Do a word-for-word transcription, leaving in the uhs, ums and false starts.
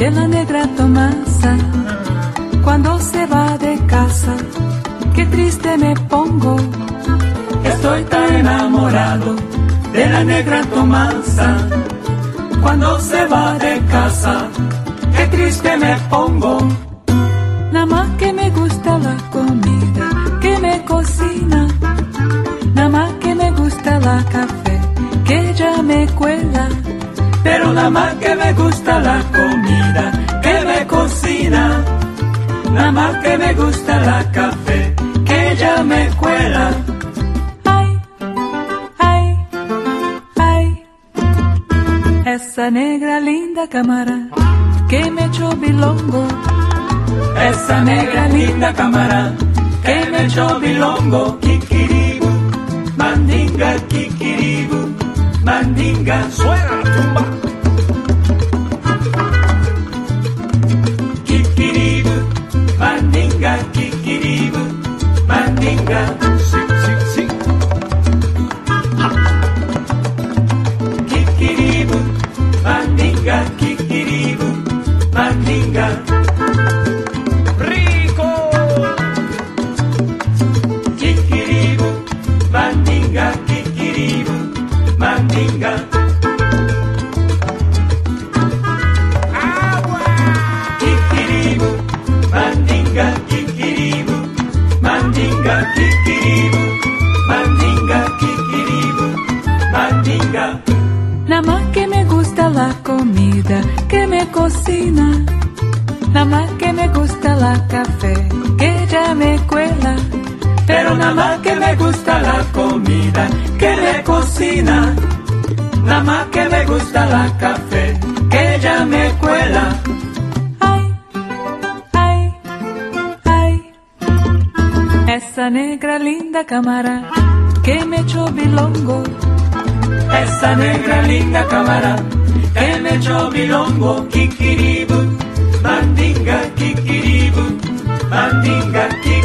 de la negra Tomasa. Cuando se va de casa, qué triste me pongo. Estoy tan enamorado de la negra Tomasa. Cuando se va de casa, qué triste me pongo. Nada más que me gusta la comida que me cocina. Nada más que me gusta la café que ella me cuela. Pero nada más que me gusta la comida que me cocina. Nada más que me gusta la café que ella me cuela. Ay, ay, ay. Esa negra linda cámara que me echó bilongo. Esa negra linda cámara que me echó bilongo. Kikiribu, mandinga, kikiribu, mandinga. Suena la tumba. Kikiribu, mandinga, kikiribu, mandinga. Sí, sí, sí. Kikiribu, mandinga, kikiribu, mandinga. Rico. Kikiribu, mandinga, kikiribu, mandinga. Agua. Kikiribu, mandinga, kikiribu, mandinga, kikiribu, mandinga, kikiribu, mandinga. Nada más que me gusta la comida que me cocina. Nada más que me gusta la café que ella me cuela. Pero nada más que me gusta la comida que me cocina. Nada más que me gusta la café que ella me cuela. Ay, ay, ay. Esa negra linda cámara que me echó bilongo. Esa negra linda cámara que me echó bilongo. Kikiribu, mandinga, kikiribu, mandinga, kikiribu.